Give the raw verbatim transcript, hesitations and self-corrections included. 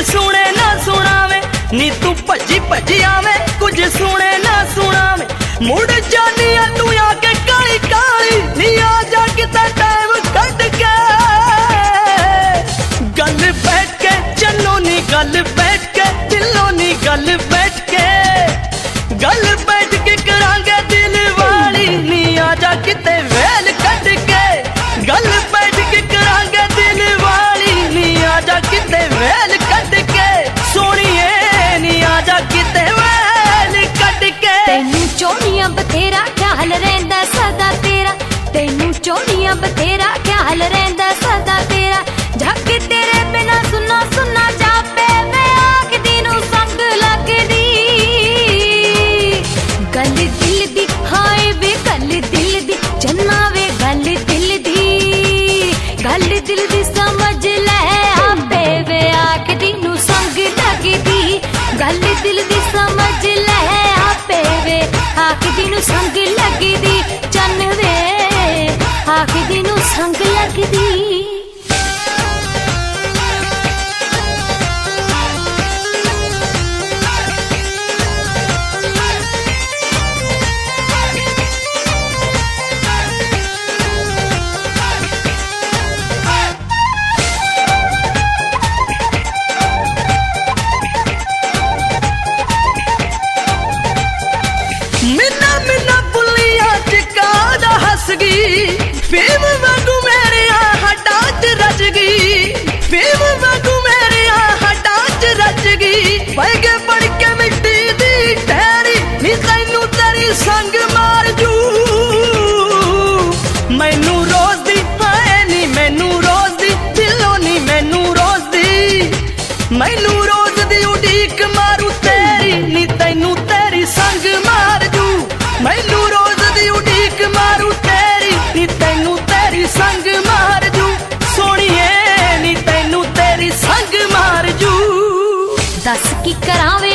सुने ना सुनावे नी तू भजी भजी आवे कुछ सुने ना सुनावे मुड़ जानी है तू आके काली काली नी आ जा किता टाइम कट के गल बैठ के चलो नी गल बैठ के दिलों नी गल बैठ के गल बैठ के करांगे दिल वाली नी आ जा किते वेल कट के गल बैठ के करांगे दिल वाली नी आ जा किते वेल कट के सोनिए नी आ जा किते वेल कट के तेनू चोनिया बथेरा ख्याल रहिंदा सदा तेरा तेनू चोनिया बथेरा ख्याल रहिंदा सदा तेरा झक तेरे बिना सुना सुना जापे वे आखदी नू संग लगदी गल दिल दी हाय वे गल दिल दी चन्ना वे गल दिल दी गल दिल दी समझ ले आपे वे आखदी नू संग लगदी गल दिल दी समझ ले आपे वे आखदी नू संग लगदी चन्न वे आखदी नू संग लगदी फेम वांगू मेरे हड्डां च रच गई फेम वांगू मेरे हड्डां च रच गई पै के बड़ के मिट्टी दी ठहरी नी तैनू तेरी संग मार जू मैनू रोज दी हाय नी मैनू रोज दी दिलों नी मैनू रोज दी मैनू रोज दी उड़ीक मारू तेरी नी तैनू तेरी संग मार जू मैनू रोज दी उड़ीक मारू तेरी नी तैनू तेरी संग मार जू सोनिए नी तैनू तेरी संग मार जू दस की करावे